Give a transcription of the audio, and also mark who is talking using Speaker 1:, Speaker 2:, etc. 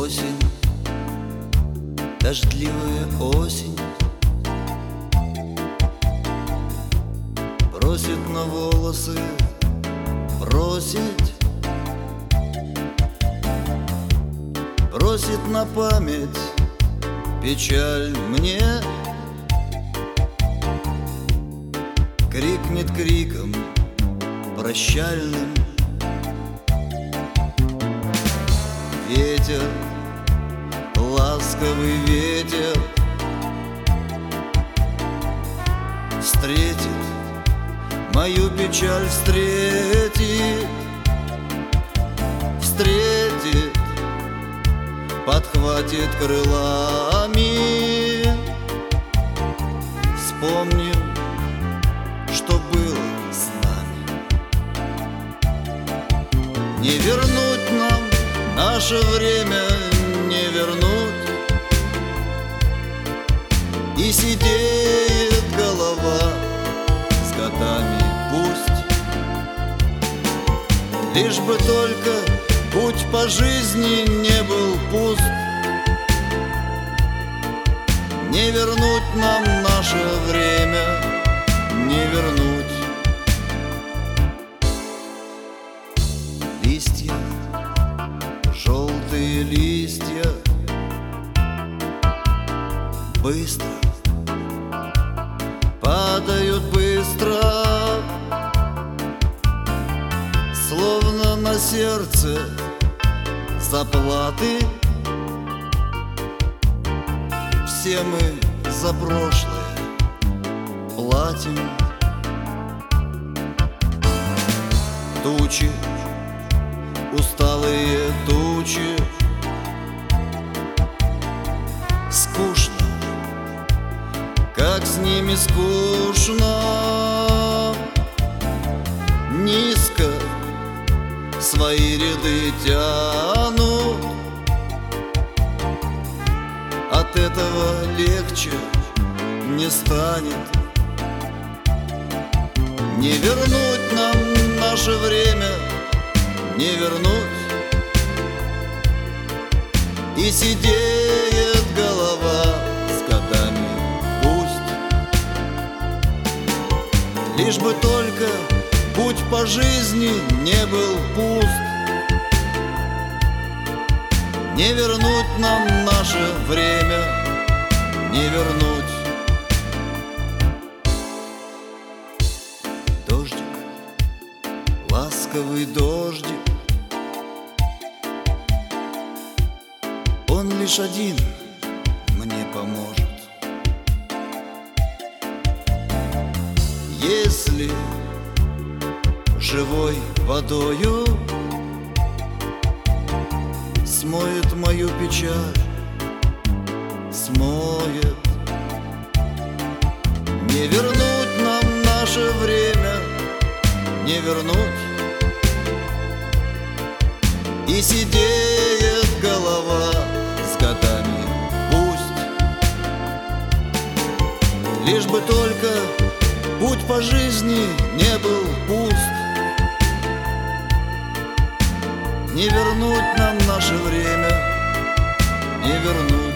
Speaker 1: осень, дождливая осень, бросит на волосы, бросить, бросит на память печаль мне, крикнет криком прощальным. Ветер, ласковый ветер, встретит мою печаль, встретит, встретит, подхватит крылами. Вспомним, что было с нами. Не вернуть нам наше время, не вернуть. И сидеет голова с годами, пусть. Лишь бы только путь по жизни не был пуст. Не вернуть нам наше время, не вернуть. Листья, желтые листья, быстро падают, быстро, словно на сердце заплаты. Все мы за прошлое платим. Тучи, усталые тучи, скучно, как с ними скучно. Низко свои ряды тянут. От этого легче не станет. Не вернуть нам наше время, не вернуть. И сидеет голова с годами, пусть. Лишь бы только путь по жизни не был пуст. Не вернуть нам наше время, не вернуть. Дождик, ласковый дождик, он лишь один мне поможет. Если живой водою смоет мою печаль, смоет. Не вернуть нам наше время, не вернуть. И сидеет голова с годами, пусть. Лишь бы только путь по жизни не был пуст. Не вернуть нам наше время, не вернуть.